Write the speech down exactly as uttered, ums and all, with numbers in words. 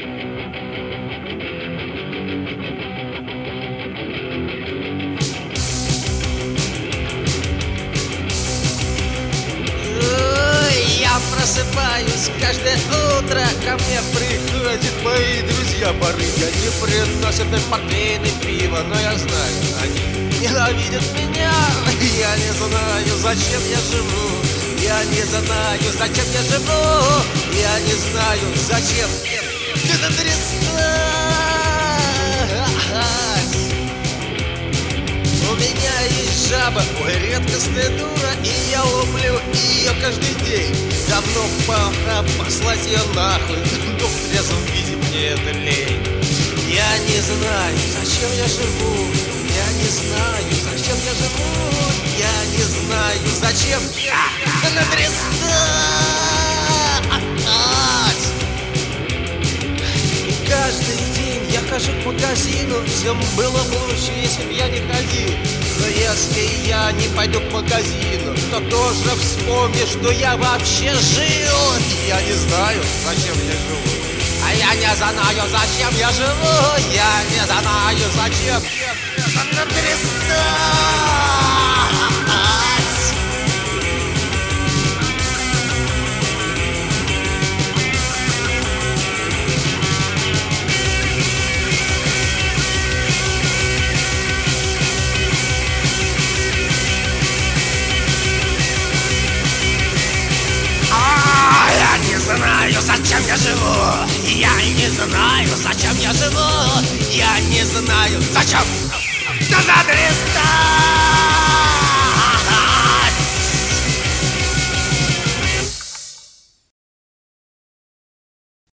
Просыпаюсь каждое утро, ко мне приходят мои друзья бары. Они приносят мне портвейн и пиво, но я знаю, они ненавидят меня. Я не знаю, зачем я живу. Я не знаю, зачем я живу. Я не знаю, зачем это трясать. У меня есть жаба, ой, редкостная дура, и я ловлю ее каждый день. Давно пора послать ее нахуй, но в трезвом виде мне это лень. Я не знаю, зачем я живу. Я не знаю, зачем я живу. Я не знаю, зачем я натрясать. И каждый день я хожу к магазину. Всем было бы лучше, если бы я не ходил. Но если я не пойду к магазину, то тоже вспомни, что я вообще жил. Я не знаю, зачем я живу. А я не знаю, зачем я живу. Я не знаю, зачем я натрясать. Зачем я живу? Я не знаю, зачем я живу. Я не знаю, зачем. Да задрестать!